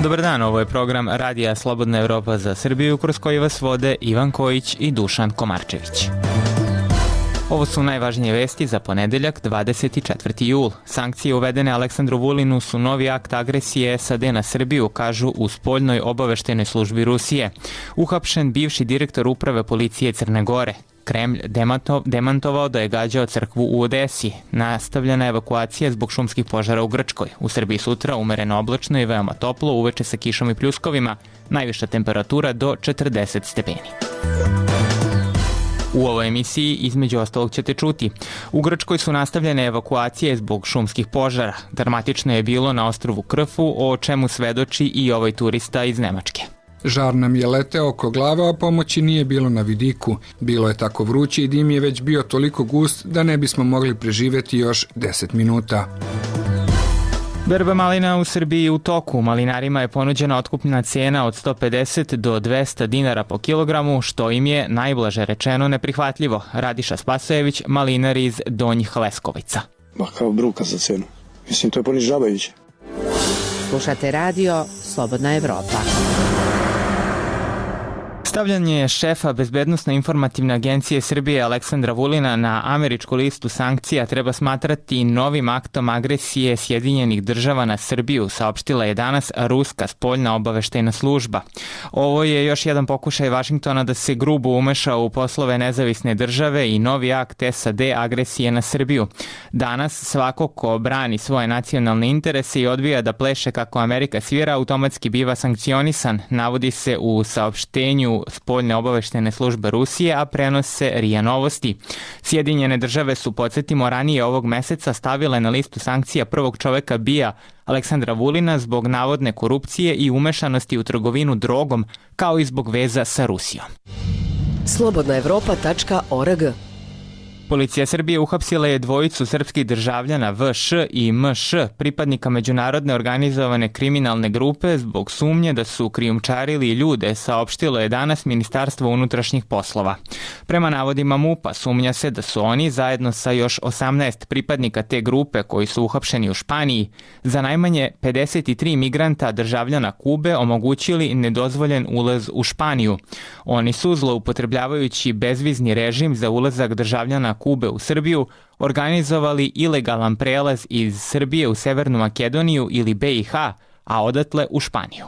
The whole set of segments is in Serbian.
Dobar dan, ovo je program Radija Slobodna Evropa za Srbiju, kroz koji vas vode Ivan Kojić i Dušan Komarčević. Ovo su najvažnije vesti za ponedeljak, 24. jul. Sankcije uvedene Aleksandru Vulinu su novi akt agresije SAD na Srbiju, kažu u spoljnoj obaveštajnoj službi Rusije. Uhapšen bivši direktor uprave policije Crne Gore. Kremlj demantovao da je gađao crkvu u Odesi. Nastavljena evakuacija zbog šumskih požara u Grčkoj. U Srbiji sutra umereno oblačno i veoma toplo, uveče sa kišom i pljuskovima. Najviša temperatura do 40 stepeni. U ovoj emisiji između ostalog ćete čuti. U Grčkoj su nastavljene evakuacije zbog šumskih požara. Dramatično je bilo na ostrvu Krfu, o čemu svedoči i ovaj turista iz Nemačke. Žar nam je leteo oko glave, a pomoći nije bilo na vidiku. Bilo je tako vruće i dim je već bio toliko gust da ne bismo mogli preživjeti još 10 minuta. Berba malina u Srbiji u toku. Malinarima je ponuđena otkupna cijena od 150 do 200 dinara po kilogramu, što im je, najblaže rečeno, neprihvatljivo. Radiša Spasojević, malinar iz Donjih Leskovica. Ma kao bruka za cenu. Mislim, to je ponižavajuće. Slušate radio Slobodna Evropa. Stavljanje šefa Bezbednosno-informativne agencije Srbije Aleksandra Vulina na američku listu sankcija treba smatrati novim aktom agresije Sjedinjenih država na Srbiju, saopštila je danas ruska spoljna obaveštajna služba. Ovo je još jedan pokušaj Vašingtona da se grubo umeša u poslove nezavisne države i novi akt SAD agresije na Srbiju. Danas svako ko brani svoje nacionalne interese i odbija da pleše kako Amerika svira, automatski biva sankcionisan, navodi se u saopštenju spoljne obaveštajne službe Rusije, a prenose RIA Novosti. Sjedinjene države su, podsjetimo, ranije ovog meseca stavile na listu sankcija prvog čoveka BIA Aleksandra Vulina zbog navodne korupcije i umešanosti u trgovinu drogom, kao i zbog veza sa Rusijom. slobodnaevropa.org. Policija Srbije uhapsila je dvojicu srpskih državljana VŠ i MŠ, pripadnika međunarodne organizovane kriminalne grupe, zbog sumnje da su krijumčarili ljude, saopštilo je danas Ministarstvo unutrašnjih poslova. Prema navodima MUP-a, sumnja se da su oni, zajedno sa još 18 pripadnika te grupe koji su uhapšeni u Španiji, za najmanje 53 migranta državljana Kube omogućili nedozvoljen ulaz u Španiju. Oni su, zloupotrebljavajući bezvizni režim za ulazak državljana Kube u Srbiju, organizovali ilegalan prelaz iz Srbije u Severnu Makedoniju ili BiH, a odatle u Španiju.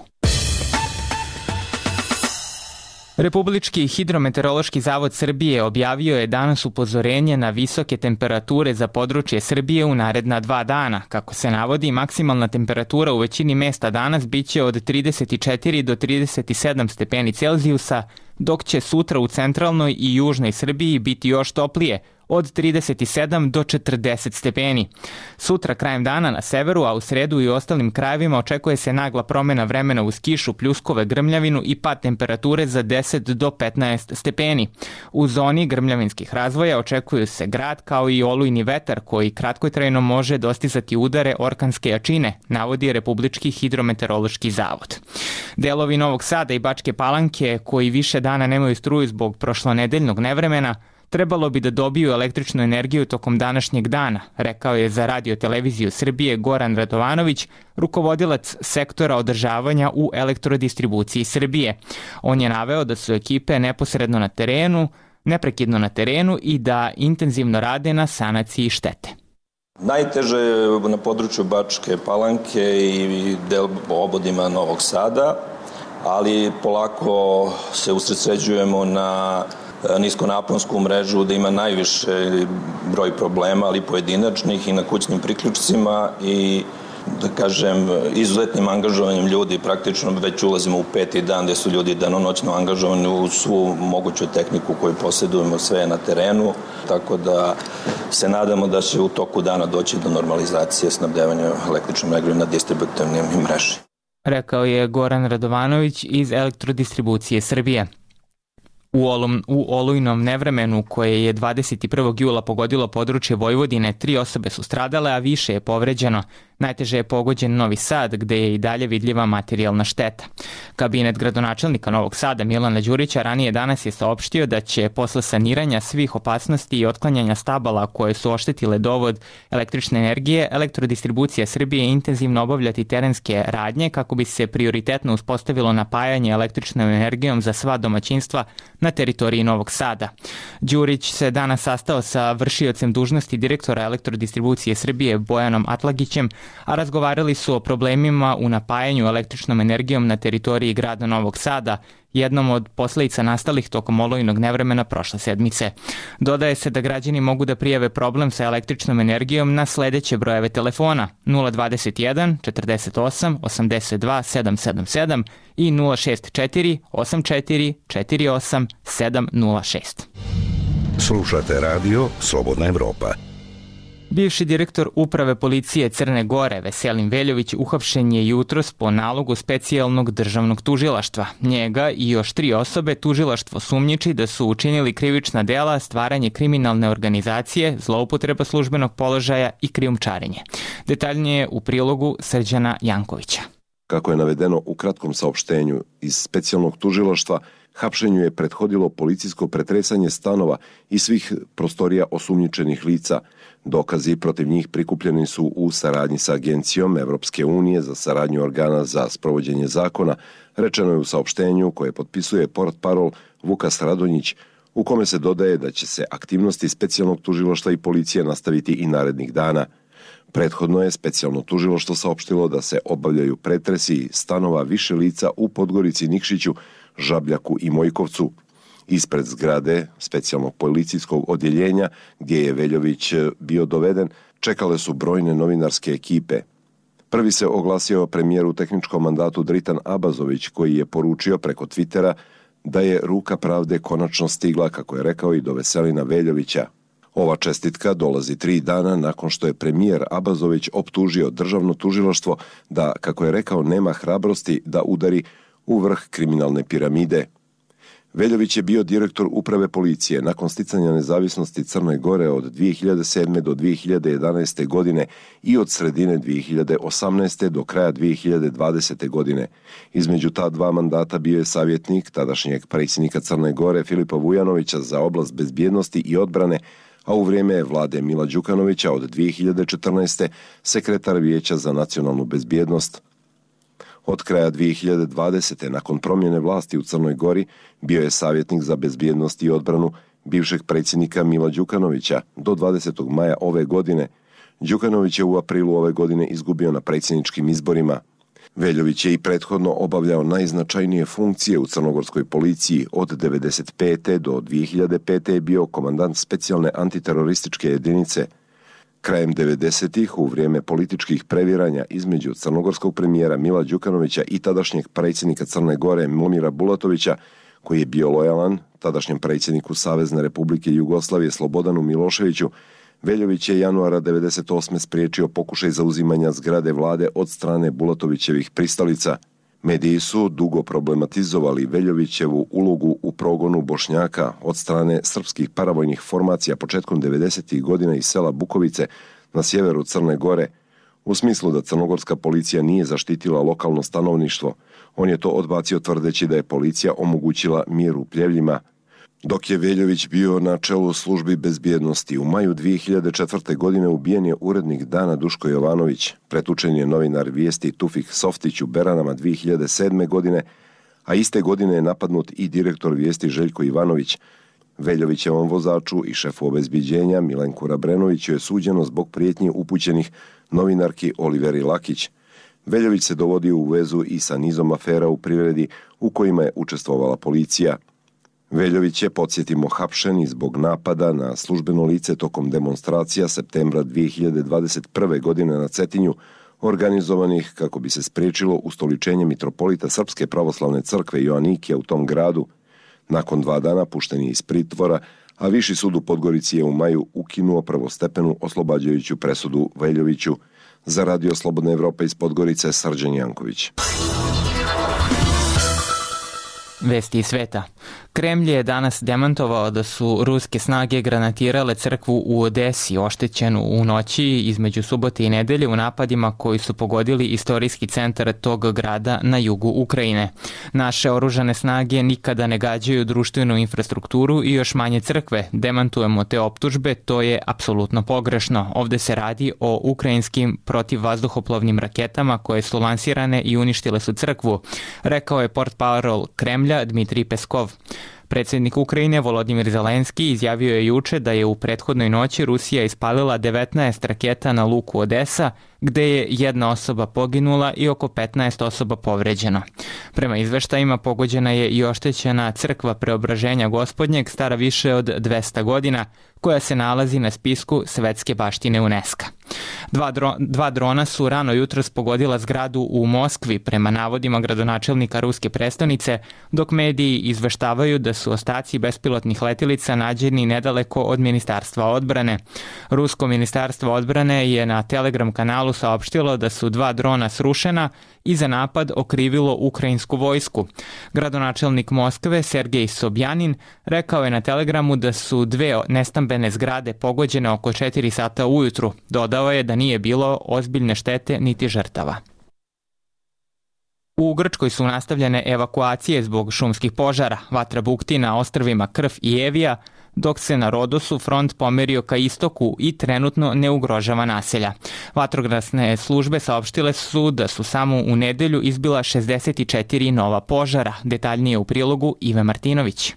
Republički hidrometeorološki zavod Srbije objavio je danas upozorenje na visoke temperature za područje Srbije u naredna 2 dana. Kako se navodi, maksimalna temperatura u većini mesta danas biće od 34 do 37 stepeni Celzijusa, dok će sutra u centralnoj i južnoj Srbiji biti još toplije, od 37 do 40 stepeni. Sutra krajem dana na severu, a u sredu i ostalim krajevima očekuje se nagla promjena vremena uz kišu, pljuskove, grmljavinu i pad temperature za 10 do 15 stepeni. U zoni grmljavinskih razvoja očekuju se grad kao i olujni vetar koji kratkotrajno može dostizati udare orkanske jačine, navodi Republički hidrometeorološki zavod. Delovi Novog Sada i Bačke Palanke, koji više dana nemaju struju zbog prošlonedeljnog nevremena, trebalo bi da dobiju električnu energiju tokom današnjeg dana, rekao je za Radio televiziju Srbije Goran Radovanović, rukovodilac sektora održavanja u elektrodistribuciji Srbije. On je naveo da su ekipe neprekidno na terenu i da intenzivno rade na sanaciji štete. Najteže je na području Bačke Palanke i obodima Novog Sada, ali polako se usredsređujemo na niskonaponsku mrežu da ima najviše broj problema, ali pojedinačnih i na kućnim priključcima i da kažem izuzetnim angažovanjem ljudi, praktično već ulazimo u 5. dan gde su ljudi danonoćno angažovani u svu moguću tehniku koju posjedujemo, sve na terenu, tako da se nadamo da će u toku dana doći do normalizacije snabdevanja električnom energijom na distributivnim mreži. Rekao je Goran Radovanović iz Elektrodistribucije Srbije. U olujnom nevremenu koje je 21. jula pogodilo područje Vojvodine, 3 osobe su stradale, a više je povređeno. Najteže je pogođen Novi Sad, gde je i dalje vidljiva materijalna šteta. Kabinet gradonačelnika Novog Sada Milana Đurića ranije danas je saopštio da će posle saniranja svih opasnosti i otklanjanja stabala koje su oštetile dovod električne energije, Elektrodistribucija Srbije intenzivno obavljati terenske radnje kako bi se prioritetno uspostavilo napajanje električnom energijom za sva domaćinstva na teritoriji Novog Sada. Đurić se danas sastao sa vršiocem dužnosti direktora Elektrodistribucije Srbije Bojanom Atlagićem, a razgovarali su o problemima u napajanju električnom energijom na teritoriji grada Novog Sada, jednom od posledica nastalih tokom olujnog nevremena prošle sedmice. Dodaje se da građani mogu da prijave problem sa električnom energijom na sledeće brojeve telefona 021 48 82 777 i 064 84 48 706. Slušate radio Slobodna Evropa. Bivši direktor Uprave policije Crne Gore Veselin Veljović uhapšen je jutros po nalogu specijalnog državnog tužilaštva. Njega i još 3 osobe tužilaštvo sumnjiči da su učinili krivična dela stvaranje kriminalne organizacije, zloupotreba službenog položaja i krijumčarenje. Detaljnije u prilogu Srđana Jankovića. Kako je navedeno u kratkom saopštenju iz specijalnog tužilaštva, hapšenju je prethodilo policijsko pretresanje stanova i svih prostorija osumnjičenih lica. Dokazi protiv njih prikupljeni su u saradnji sa Agencijom Evropske unije za saradnju organa za sprovođenje zakona, rečeno je u saopštenju koje potpisuje portparol Vukas Radonjić, u kome se dodaje da će se aktivnosti specijalnog tužilaštva i policije nastaviti i narednih dana. Prethodno je specijalno tužilaštvo saopštilo da se obavljaju pretresi stanova više lica u Podgorici, Nikšiću, Žabljaku i Mojkovcu. Ispred zgrade specijalnog policijskog odjeljenja, gdje je Veljović bio doveden, čekale su brojne novinarske ekipe. Prvi se oglasio premijer u tehničkom mandatu Dritan Abazović, koji je poručio preko Twittera da je ruka pravde konačno stigla, kako je rekao, i do Veselina Veljovića. Ova čestitka dolazi 3 dana nakon što je premijer Abazović optužio državno tužilaštvo da, kako je rekao, nema hrabrosti da udari u vrh kriminalne piramide. Veljović je bio direktor Uprave policije nakon sticanja nezavisnosti Crne Gore od 2007. do 2011. godine i od sredine 2018. do kraja 2020. godine. Između ta 2 mandata bio je savjetnik tadašnjeg predsjednika Crne Gore Filipa Vujanovića za oblast bezbjednosti i odbrane, a u vrijeme vlade Mila Đukanovića od 2014. sekretar Vijeća za nacionalnu bezbjednost. Od kraja 2020. nakon promjene vlasti u Crnoj Gori bio je savjetnik za bezbjednost i odbranu bivšeg predsjednika Mila Đukanovića do 20. maja ove godine. Đukanović je u aprilu ove godine izgubio na predsjedničkim izborima. Veljović je i prethodno obavljao najznačajnije funkcije u crnogorskoj policiji. Od 1995. do 2005. je bio komandant specijalne antiterorističke jedinice. Krajem 90-ih, u vrijeme političkih previranja između crnogorskog premijera Mila Đukanovića i tadašnjeg predsjednika Crne Gore Momira Bulatovića, koji je bio lojalan tadašnjem predsjedniku Savezne Republike Jugoslavije Slobodanu Miloševiću, Veljović je januara 1998. spriječio pokušaj zauzimanja zgrade vlade od strane Bulatovićevih pristalica. Mediji su dugo problematizovali Veljovićevu ulogu u progonu Bošnjaka od strane srpskih paravojnih formacija početkom 90. godina iz sela Bukovice na sjeveru Crne Gore, u smislu da crnogorska policija nije zaštitila lokalno stanovništvo. On je to odbacio tvrdeći da je policija omogućila mir u Pljevljima. Dok je Veljović bio na čelu službi bezbjednosti, u maju 2004. godine ubijen je urednik Dana Duško Jovanović, pretučen je novinar Vijesti Tufik Softić u Beranama 2007. godine, a iste godine je napadnut i direktor Vijesti Željko Ivanović. Veljovićevom vozaču i šefu obezbiđenja Milenku Rabrenoviću je suđeno zbog prijetnji upućenih novinarki Oliveri Lakić. Veljović se dovodio u vezu i sa nizom afera u privredi u kojima je učestvovala policija. Veljović je, podsjetimo, hapšen i zbog napada na službeno lice tokom demonstracija septembra 2021. godine na Cetinju, organizovanih kako bi se spriječilo ustoličenje mitropolita Srpske pravoslavne crkve Joanikija u tom gradu. Nakon 2 dana pušten je iz pritvora, a Viši sud u Podgorici je u maju ukinuo prvostepenu oslobađajuću presudu Veljoviću. Za Radio Slobodna Evropa iz Podgorice, Srđan Janković. Vesti iz sveta. Kremlj je danas demantovao da su ruske snage granatirale crkvu u Odesi, oštećenu u noći između subote i nedelje u napadima koji su pogodili istorijski centar tog grada na jugu Ukrajine. Naše oružane snage nikada ne gađaju društvenu infrastrukturu i još manje crkve. Demantujemo te optužbe, to je apsolutno pogrešno. Ovde se radi o ukrajinskim protivvazduhoplovnim raketama koje su lansirane i uništile su crkvu, rekao je portparol Kremlja Dmitrij Peskov. Predsjednik Ukrajine Volodimir Zelenski izjavio je juče da je u prethodnoj noći Rusija ispalila 19 raketa na luku Odesa, gde je jedna osoba poginula i oko 15 osoba povređeno. Prema izveštajima pogođena je i oštećena crkva Preobraženja Gospodnjeg, stara više od 200 godina, koja se nalazi na spisku svetske baštine UNESCO. Dva drona su rano jutros pogodila zgradu u Moskvi, prema navodima gradonačelnika ruske prestonice, dok mediji izveštavaju da su ostaci bespilotnih letilica nađeni nedaleko od Ministarstva odbrane. Rusko ministarstvo odbrane je na Telegram kanalu saopštilo da su 2 drona srušena i za napad okrivilo ukrajinsku vojsku. Gradonačelnik Moskve Sergej Sobjanin rekao je na Telegramu da su 2 nestambene zgrade pogođene oko 4 sata ujutru. Dodao je da nije bilo ozbiljne štete niti žrtava. U Grčkoj su nastavljene evakuacije zbog šumskih požara. Vatra bukti na ostrvima Krf i Evija, dok se na Rodosu front pomerio ka istoku i trenutno ne ugrožava naselja. Vatrogasne službe saopštile su da su samo u nedelju izbila 64 nova požara. Detaljnije u prilogu Ive Martinović.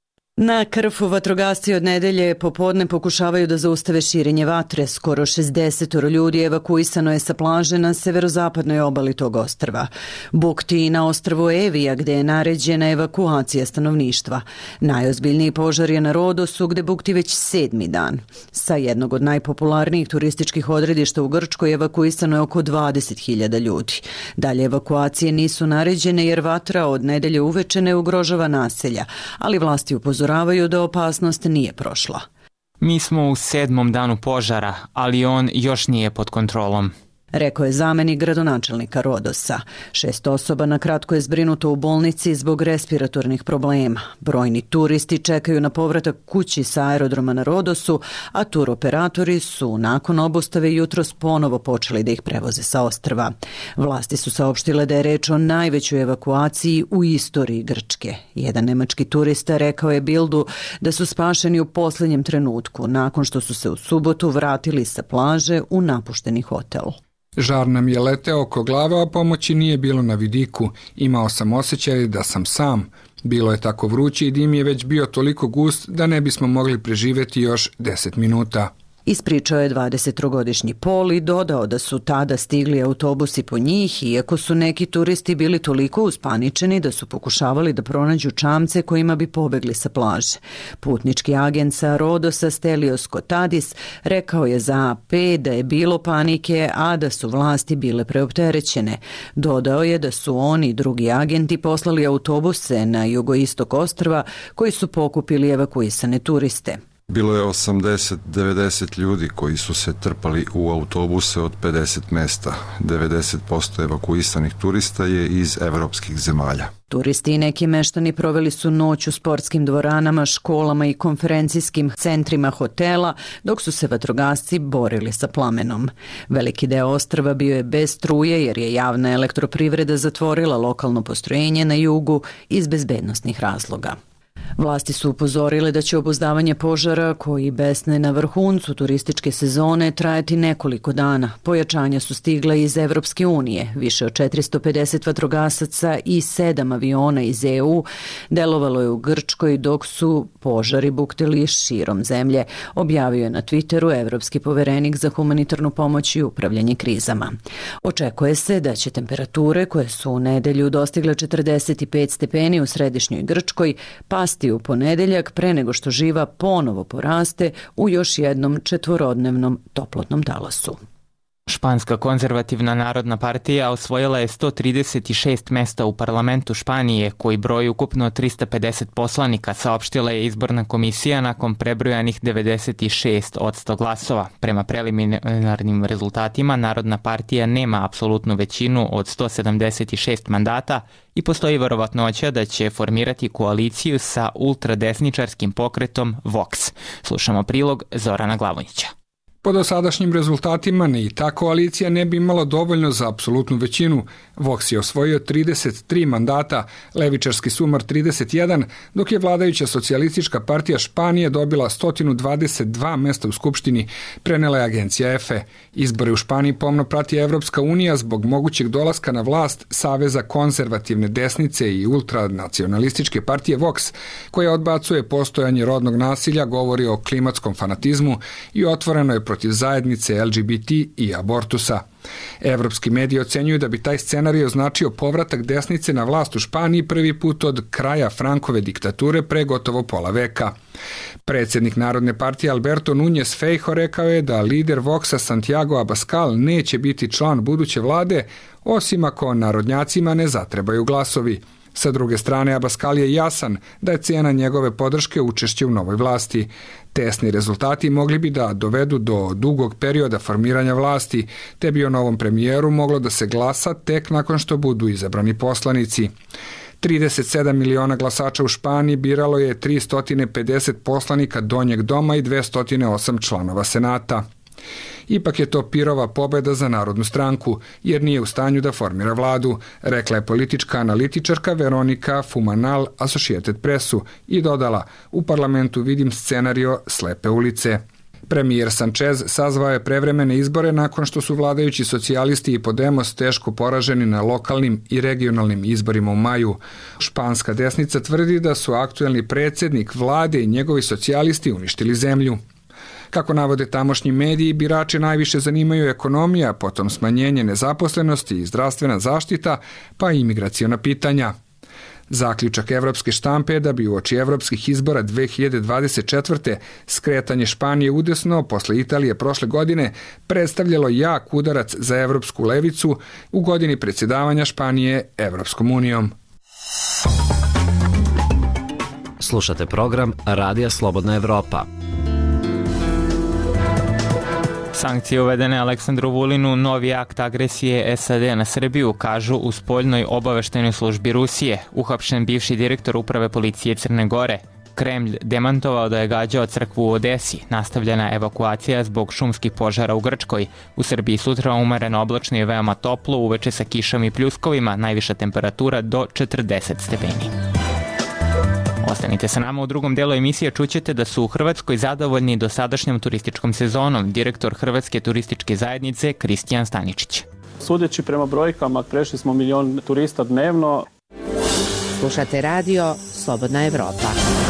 Na Krfu vatrogasci od nedelje popodne pokušavaju da zaustave širenje vatre. Skoro 60 ljudi evakuisano je sa plaže na severozapadnoj obali tog ostrva. Bukti na ostrvu Evija, gde je naređena evakuacija stanovništva. Najozbiljniji požar je na Rodosu, gde bukti već 7. dan. Sa jednog od najpopularnijih turističkih odredišta u Grčkoj evakuisano je oko 20.000 ljudi. Dalje evakuacije nisu naređene jer vatra od nedelje uveče ne ugrožava naselja, ali vlasti upozoravaju da opasnost nije prošla. Mi smo u 7. danu požara, ali on još nije pod kontrolom, rekao je zamenik gradonačelnika Rodosa. 6 osoba na kratko je zbrinuto u bolnici zbog respiratornih problema. Brojni turisti čekaju na povratak kući sa aerodroma na Rodosu, a turoperatori su nakon obustave jutros ponovo počeli da ih prevoze sa ostrva. Vlasti su saopštile da je reč o najvećoj evakuaciji u istoriji Grčke. Jedan nemački turista rekao je Bildu da su spašeni u posljednjem trenutku, nakon što su se u subotu vratili sa plaže u napušteni hotel. Žar nam je leteo oko glave, a pomoći nije bilo na vidiku. Imao sam osjećaj da sam sam. Bilo je tako vruće i dim je već bio toliko gust da ne bismo mogli preživjeti još 10 minuta. Ispričao je 23-godišnji Pol i dodao da su tada stigli autobusi po njih, iako su neki turisti bili toliko uspaničeni da su pokušavali da pronađu čamce kojima bi pobegli sa plaže. Putnički agent sa Rodosa Stelios Kotadis rekao je za AP da je bilo panike, a da su vlasti bile preopterećene. Dodao je da su oni i drugi agenti poslali autobuse na jugoistok ostrva koji su pokupili evakuisane turiste. Bilo je 80-90 ljudi koji su se trpali u autobuse od 50 mesta. 90% evakuisanih turista je iz evropskih zemalja. Turisti i neki meštani proveli su noć u sportskim dvoranama, školama i konferencijskim centrima hotela, dok su se vatrogasci borili sa plamenom. Veliki deo ostrva bio je bez struje jer je javna elektroprivreda zatvorila lokalno postrojenje na jugu iz bezbednosnih razloga. Vlasti su upozorile da će obuzdavanje požara, koji besne na vrhuncu turističke sezone, trajati nekoliko dana. Pojačanja su stigla iz Evropske unije. Više od 450 vatrogasaca i 7 aviona iz EU delovalo je u Grčkoj dok su požari buktili širom zemlje, objavio je na Twitteru evropski poverenik za humanitarnu pomoć i upravljanje krizama. Očekuje se da će temperature, koje su u nedelju dostigle 45 stepeni u središnjoj Grčkoj, pasti u ponedeljak pre nego što živa ponovo poraste u još jednom 4-dnevnom toplotnom talasu. Španska konzervativna narodna partija osvojila je 136 mesta u parlamentu Španije, koji broji ukupno 350 poslanika, saopštila je izborna komisija nakon prebrojanih 96% glasova. Prema preliminarnim rezultatima, Narodna partija nema apsolutnu većinu od 176 mandata i postoji verovatnoća da će formirati koaliciju sa ultradesničarskim pokretom Vox. Slušamo prilog Zorana Glavonjića. Po dosadašnjim rezultatima ni ta koalicija ne bi imala dovoljno za apsolutnu većinu. Vox je osvojio 33 mandata, levičarski Sumar 31, dok je vladajuća socijalistička partija Španije dobila 122 mesta u Skupštini, prenela je agencija EFE. Izbore u Španiji pomno prati Evropska unija zbog mogućeg dolaska na vlast Saveza konzervativne desnice i ultranacionalističke partije Vox, koja odbacuje postojanje rodnog nasilja, govori o klimatskom fanatizmu i otvoreno je protiv zajednice LGBT i abortusa. Evropski mediji ocenjuju da bi taj scenarij označio povratak desnice na vlast u Španiji prvi put od kraja Frankove diktature pre gotovo pola veka. Predsjednik Narodne partije Alberto Núñez Feijóo rekao je da lider Voxa Santiago Abascal neće biti član buduće vlade, osim ako narodnjacima ne zatrebaju glasovi. Sa druge strane, Abascal je jasan da je cena njegove podrške učešće u novoj vlasti. Tesni rezultati mogli bi da dovedu do dugog perioda formiranja vlasti, te bi o novom premijeru moglo da se glasa tek nakon što budu izabrani poslanici. 37 miliona glasača u Španiji biralo je 350 poslanika Donjeg doma i 208 članova Senata. Ipak je to pirova pobjeda za Narodnu stranku, jer nije u stanju da formira vladu, rekla je politička analitičarka Veronika Fumanal Associated Pressu i dodala: u parlamentu vidim scenario slepe ulice. Premijer Sanchez sazvao je prevremene izbore nakon što su vladajući socijalisti i Podemos teško poraženi na lokalnim i regionalnim izborima u maju. Španska desnica tvrdi da su aktuelni predsjednik vlade i njegovi socijalisti uništili zemlju. Kako navode tamošnji mediji, birače najviše zanimaju ekonomija, potom smanjenje nezaposlenosti i zdravstvena zaštita, pa i imigraciona pitanja. Zaključak evropske štampe je da bi uoči evropskih izbora 2024. skretanje Španije udesno posle Italije prošle godine predstavljalo jak udarac za evropsku levicu u godini predsjedavanja Španije Evropskom unijom. Slušate program Radija Slobodna Evropa. Sankcije uvedene Aleksandru Vulinu, novi akt agresije SAD na Srbiju, kažu u spoljnoj obaveštajnoj službi Rusije. Uhapšen bivši direktor uprave policije Crne Gore. Kremlj demantovao da je gađao crkvu u Odesi. Nastavljena evakuacija zbog šumskih požara u Grčkoj. U Srbiji sutra umereno oblačno i veoma toplo, uveče sa kišom i pljuskovima, najviša temperatura do 40 stepeni. Ostanite sa nama, u drugom delu emisije čućete da su u Hrvatskoj zadovoljni dosadašnjom turističkom sezonom, direktor Hrvatske turističke zajednice Kristijan Staničić. Sudeći prema brojkama, prešli smo 1 milion turista dnevno. Slušate radio Slobodna Evropa.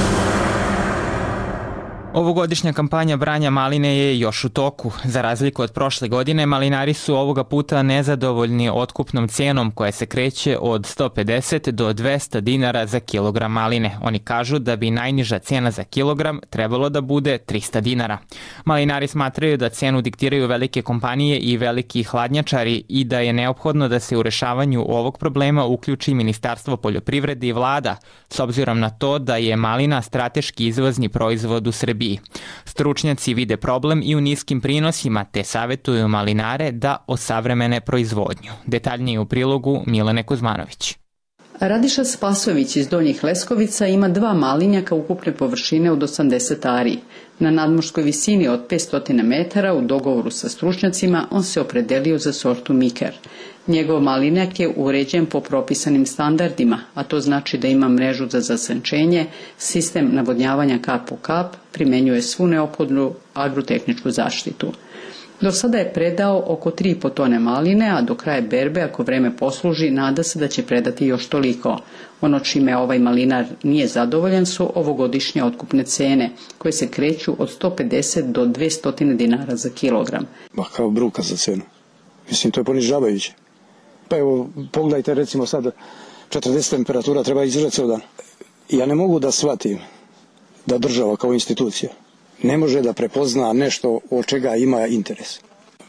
Ovogodišnja kampanja branja maline je još u toku. Za razliku od prošle godine, malinari su ovoga puta nezadovoljni otkupnom cenom koja se kreće od 150 do 200 dinara za kilogram maline. Oni kažu da bi najniža cena za kilogram trebalo da bude 300 dinara. Malinari smatraju da cenu diktiraju velike kompanije i veliki hladnjačari i da je neophodno da se u rešavanju ovog problema uključi Ministarstvo poljoprivrede i vlada, s obzirom na to da je malina strateški izvozni proizvod u Srbiji. Stručnjaci vide problem i u niskim prinosima, te savjetuju malinare da osavremene proizvodnju. Detaljnije u prilogu Milene Kuzmanović. Radiša Spasović iz Donjih Leskovica ima 2 malinjaka ukupne površine od 80 ari. Na nadmorskoj visini od 500 metara u dogovoru sa stručnjacima on se opredelio za sortu Miker. Njegov malinjak je uređen po propisanim standardima, a to znači da ima mrežu za zasenčenje, sistem navodnjavanja kap po kap, primenjuje svu neophodnu agrotehničku zaštitu. Do sada je predao oko 3,5 tone maline, a do kraja berbe, ako vreme posluži, nada se da će predati još toliko. Ono čime ovaj malinar nije zadovoljan su ovogodišnje otkupne cene, koje se kreću od 150 do 200 dinara za kilogram. Ma kao bruka za cenu. Mislim, to je ponižavajuće. Pa evo, pogledajte, recimo sad 40 temperatura treba izdržati ceo dan. Ja ne mogu da shvatim da država kao institucija ne može da prepozna nešto od čega ima interes.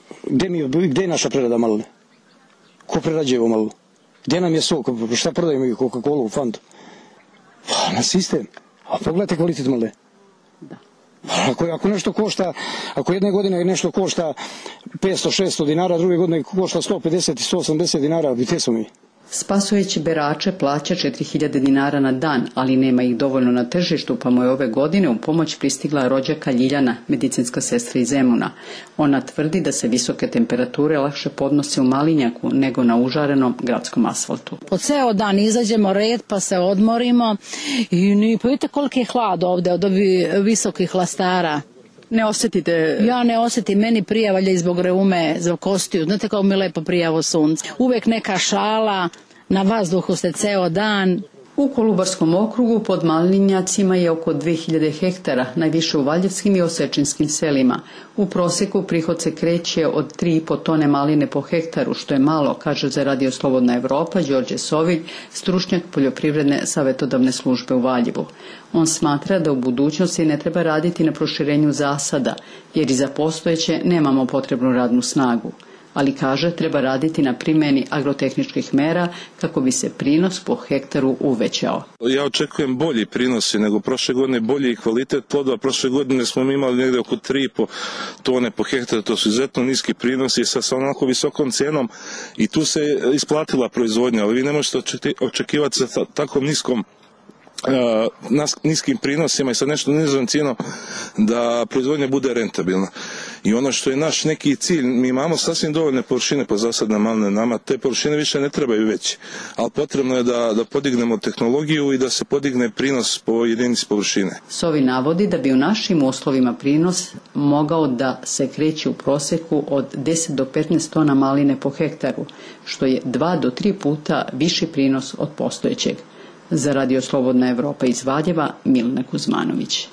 Gde je naša prerada maline? Ko prerađuje ovo maline? Gdje nam je sok? Šta prodajemo i Coca-Cola, Fantu? Pa na sistem. A pogledajte kvalitet maline. Da. Ako nešto košta, ako jedne godine nešto košta 500-600 dinara, druge godine košta 150 i 180 dinara, gdje smo mi? Spasojeći berače plaća 4000 dinara na dan, ali nema ih dovoljno na tržištu, pa mu je ove godine u pomoć pristigla rođaka Ljiljana, medicinska sestra iz Zemuna. Ona tvrdi da se visoke temperature lakše podnose u Malinjaku nego na užarenom gradskom asfaltu. Po ceo dan izađemo red pa se odmorimo i pa vidite koliko je hlad ovde od ovih visokih hlastara. Ne osjetite? Ja ne osjetim, meni prija valjda i zbog reume, zbog kostiju. Znate kako mi lepo prijavo sunce. Uvijek neka šala, na vazduhu ste ceo dan. U Kolubarskom okrugu pod Malinjacima je oko 2000 hektara, najviše u Valjevskim i Osečinskim selima. U prosjeku prihod se kreće od 3,5 tone maline po hektaru, što je malo, kaže za Radio Slobodna Evropa Đorđe Sovilj, stručnjak poljoprivredne savjetodavne službe u Valjevu. On smatra da u budućnosti ne treba raditi na proširenju zasada, jer i za postojeće nemamo potrebnu radnu snagu. Ali kaže treba raditi na primjeni agrotehničkih mera kako bi se prinos po hektaru uvećao. Ja očekujem bolji prinosi nego prošle godine, bolji kvalitet plodova. Prošle godine smo imali negdje oko 3,5 tone po hektaru, to su izuzetno niski prinosi sa onako visokom cijenom i tu se isplatila proizvodnja, ali vi ne možete očekivati sa tako niskim prinosima i sa nešto nižom cijenom da proizvodnja bude rentabilna. I ono što je naš neki cilj, mi imamo sasvim dovoljne površine po zasadne maline, nama te površine više ne trebaju veći, ali potrebno je da podignemo tehnologiju i da se podigne prinos po jedinici površine. Sovi navodi da bi u našim uslovima prinos mogao da se kreće u prosjeku od 10 do 15 tona maline po hektaru, što je 2 do 3 puta viši prinos od postojećeg. Za Radio Slobodna Evropa iz Valjeva, Milena Kuzmanović.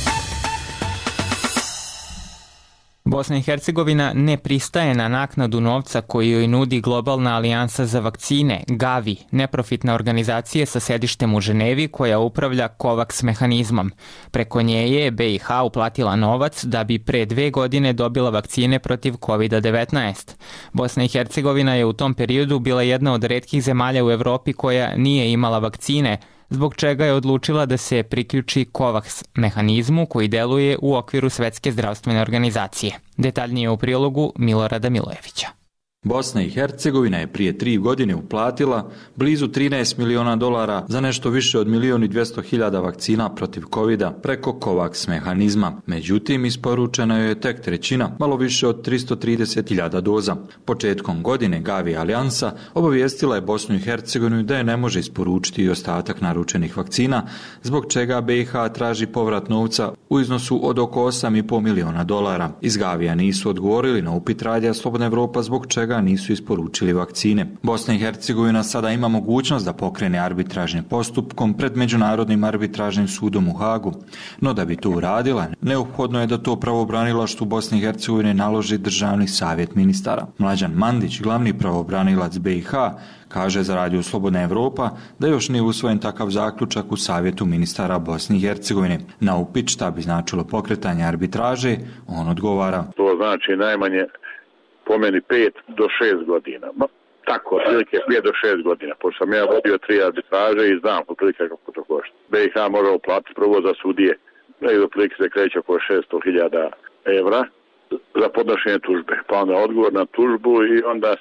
Bosna i Hercegovina ne pristaje na naknadu novca koju joj nudi Globalna alijansa za vakcine, Gavi, neprofitna organizacija sa sedištem u Ženevi koja upravlja COVAX mehanizmom. Preko nje je BiH uplatila novac da bi pre 2 godine dobila vakcine protiv COVID-19. Bosna i Hercegovina je u tom periodu bila jedna od retkih zemalja u Evropi koja nije imala vakcine, zbog čega je odlučila da se priključi COVAX mehanizmu koji deluje u okviru Svetske zdravstvene organizacije. Detaljnije u prilogu Milorada Milojevića. Bosna i Hercegovina je prije 3 godine uplatila blizu $13 miliona za nešto više od 1.200.000 vakcina protiv COVID-a preko COVAX mehanizma. Međutim, isporučena je tek trećina, malo više od 330.000 doza. Početkom godine Gavi alijansa obavijestila je Bosnu i Hercegovinu da je ne može isporučiti i ostatak naručenih vakcina, zbog čega BiH traži povrat novca u iznosu od oko $8,5 miliona. Iz Gavija nisu odgovorili na upit Radija Slobodna Evropa zbog čega nisu isporučili vakcine. Bosna i Hercegovina sada ima mogućnost da pokrene arbitražnim postupkom pred Međunarodnim arbitražnim sudom u Hagu. No da bi to uradila, neophodno je da to pravobranilaštvu Bosne i Hercegovine naloži Državni savjet ministara. Mlađan Mandić, glavni pravobranilac BiH, kaže za Radio Slobodna Evropa da još nije usvojen takav zaključak u Savjetu ministara Bosne i Hercegovine. Na upit šta bi značilo pokretanje arbitraže, on odgovara. To znači najmanje po meni 5 do 6 godina. Tako, otprilike 5 do 6 godina. Pošto sam ja vodio 3 arbitraže i znam otprilike kako to košta. BiH mora uplatiti prvo za sudije. Negdje otprilike se kreće oko 600.000 evra za podnošenje tužbe. Pa onda odgovor na tužbu i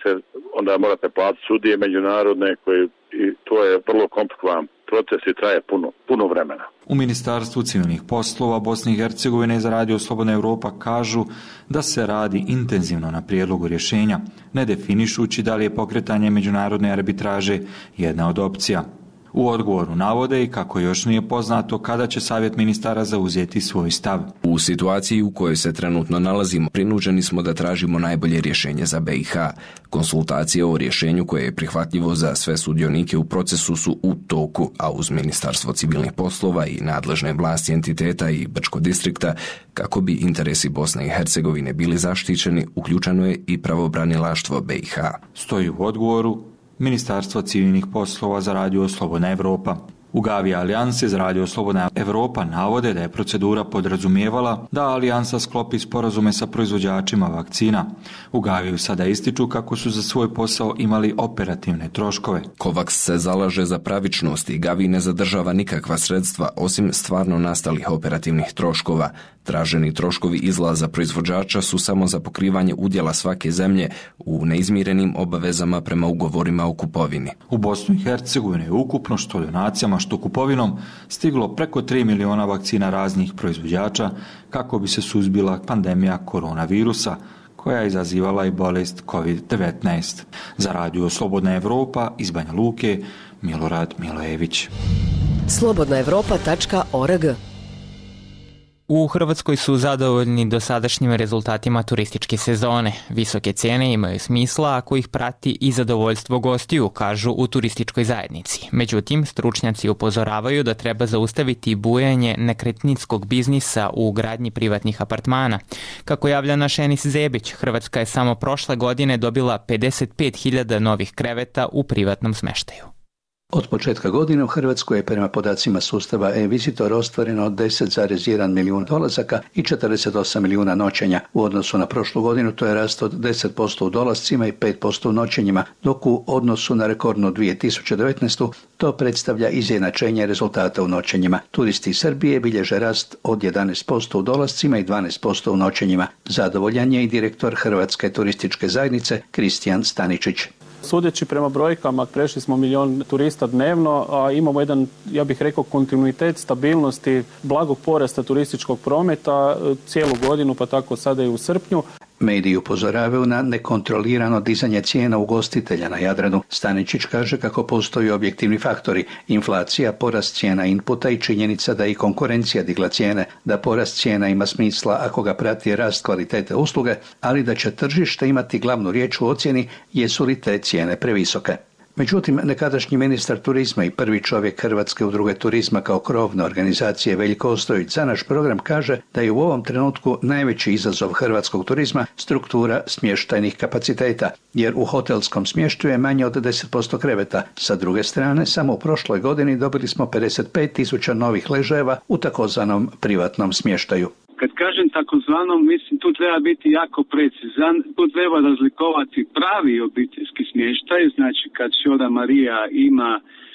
onda morate platiti sudije međunarodne koje, i to je vrlo komplikovan proces i traje puno vremena. U Ministarstvu civilnih poslova Bosne i Hercegovine za Radio Slobodna Evropa kažu da se radi intenzivno na prijedlogu rješenja, ne definišući da li je pokretanje međunarodne arbitraže jedna od opcija. U odgovoru navode i kako još nije poznato kada će Savjet ministara zauzeti svoj stav. U situaciji u kojoj se trenutno nalazimo, prinuđeni smo da tražimo najbolje rješenje za BiH. Konsultacije o rješenju koje je prihvatljivo za sve sudionike u procesu su u toku, a uz Ministarstvo civilnih poslova i nadležne vlasti entiteta i Brčko distrikta, kako bi interesi Bosne i Hercegovine bili zaštićeni, uključeno je i pravobranilaštvo BiH. Stoji u odgovoru Ministarstva civilnih poslova za Radio Slobodna Evropa. U Gavi Alijanse za Radio Slobodna Evropa navode da je procedura podrazumijevala da Alijansa sklopi sporazume sa proizvođačima vakcina. U Gaviju sada ističu kako su za svoj posao imali operativne troškove. COVAX se zalaže za pravičnost i Gavi ne zadržava nikakva sredstva osim stvarno nastalih operativnih troškova. Traženi troškovi izlaza proizvođača su samo za pokrivanje udjela svake zemlje u neizmirenim obavezama prema ugovorima o kupovini. U Bosnu i Hercegovini je ukupno što donacijama što kupovinom stiglo preko 3 miliona vakcina raznih proizvođača kako bi se suzbila pandemija koronavirusa koja je izazivala i bolest COVID-19. Za Radio Slobodna Evropa iz Banja Luke, Milorad Milojević. slobodnaevropa.org. U Hrvatskoj su zadovoljni dosadašnjim rezultatima turističke sezone. Visoke cijene imaju smisla ako ih prati i zadovoljstvo gostiju, kažu u turističkoj zajednici. Međutim, stručnjaci upozoravaju da treba zaustaviti bujanje nekretninskog biznisa u gradnji privatnih apartmana. Kako javlja naš Enis Zebić, Hrvatska je samo prošle godine dobila 55.000 novih kreveta u privatnom smeštaju. Od početka godine u Hrvatskoj je prema podacima sustava e-Visitor ostvareno 10,1 milijun dolazaka i 48 milijuna noćenja. U odnosu na prošlu godinu to je rast od 10% u dolascima i 5% u noćenjima, dok u odnosu na rekordnu 2019. to predstavlja izjednačenje rezultata u noćenjima. Turisti iz Srbije bilježe rast od 11% u dolascima i 12% u noćenjima. Zadovoljan je i direktor Hrvatske turističke zajednice Kristijan Staničić. Sudeći prema brojkama, prešli smo 1 milion turista dnevno, a imamo jedan, ja bih rekao, kontinuitet stabilnosti, blagog porasta turističkog prometa cijelu godinu, pa tako sada i u srpnju. Mediji upozoravaju na nekontrolirano dizanje cijena ugostitelja na Jadranu. Staničić kaže kako postoji objektivni faktori, inflacija, porast cijena inputa i činjenica da i konkurencija digla cijene, da porast cijena ima smisla ako ga prati rast kvalitete usluge, ali da će tržište imati glavnu riječ u ocjeni jesu li te cijene previsoke. Međutim, nekadašnji ministar turizma i prvi čovjek Hrvatske udruge turizma kao krovne organizacije Veljko Ostojić za naš program kaže da je u ovom trenutku najveći izazov hrvatskog turizma struktura smještajnih kapaciteta, jer u hotelskom smještaju je manje od 10% kreveta. Sa druge strane, samo u prošloj godini dobili smo 55.000 novih ležajeva u takozvanom privatnom smještaju. Kad kažem takozvanom, mislim tu treba biti jako precizan, tu treba razlikovati pravi obiteljski smještaj, znači kad Šoda Marija ima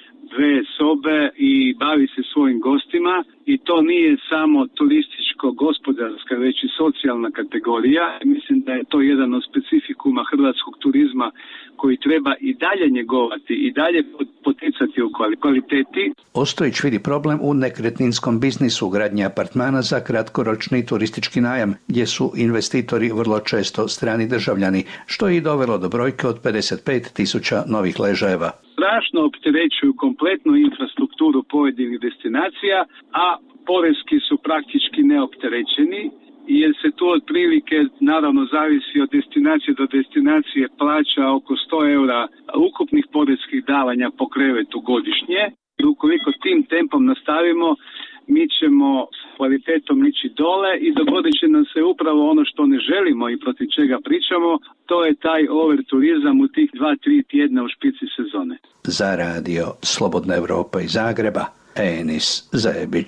2 sobe i bavi se svojim gostima i to nije samo turističko-gospodarska, već i socijalna kategorija. Mislim da je to jedan od specifikuma hrvatskog turizma koji treba i dalje njegovati i dalje poticati u kvaliteti. Ostojić vidi problem u nekretninskom biznisu gradnje apartmana za kratkoročni turistički najam, gdje su investitori vrlo često strani državljani, što je i dovelo do brojke od 55.000 novih ležajeva. Strašno opterećuju kompletnu infrastrukturu pojedinih destinacija, a porezki su praktički neopterećeni, jer se tu otprilike, naravno zavisi od destinacije do destinacije, plaća oko 100 eura ukupnih porezkih davanja po krevetu godišnje. Ukoliko tim tempom nastavimo, mi ćemo s kvalitetom ići dole i dogodit će nam se upravo ono što ne želimo i protiv čega pričamo, to je taj overturizam u tih 2-3 tjedna u špici sezone. Za radio Slobodna Evropa iz Zagreba, Enis Zebić.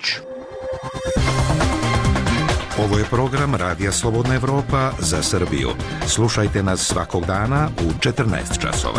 Ovo je program Radija Slobodna Evropa za Srbiju. Slušajte nas svakog dana u 14 časova.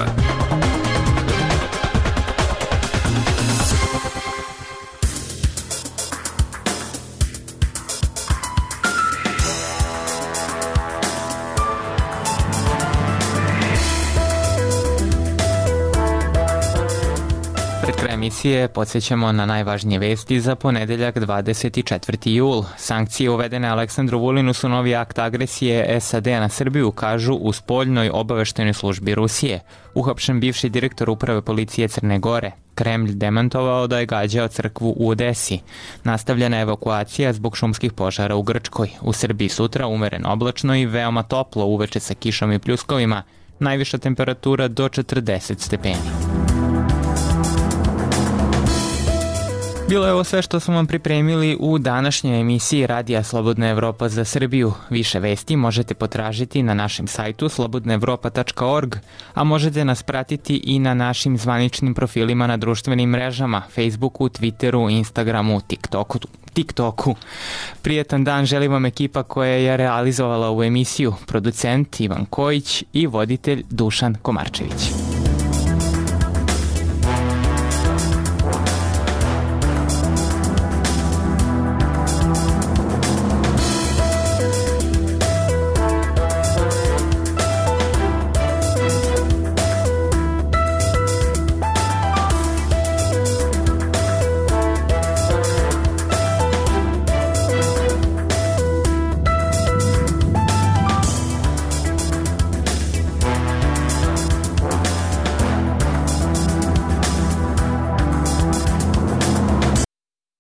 Emisije podsjećamo na najvažnije vesti za ponedeljak 24. jul. Sankcije uvedene Aleksandru Vulinu su novi akt agresije SAD na Srbiju, kažu u spoljnoj obaveštajnoj službi Rusije. Uhapšen bivši direktor uprave policije Crne Gore. Kremlj demantovao da je gađao crkvu u Odesi. Nastavljena evakuacija zbog šumskih požara u Grčkoj. U Srbiji sutra umeren oblačno i veoma toplo, uveče sa kišom i pljuskovima. Najviša temperatura do 40 stepeni. Bilo je ovo sve što smo vam pripremili u današnjoj emisiji Radija Slobodna Evropa za Srbiju. Više vesti možete potražiti na našem sajtu slobodnaevropa.org, a možete nas pratiti i na našim zvaničnim profilima na društvenim mrežama, Facebooku, Twitteru, Instagramu, TikToku. Prijetan dan želim vam ekipa koja je realizovala ovu emisiju, producent Ivan Kojić i voditelj Dušan Komarčević.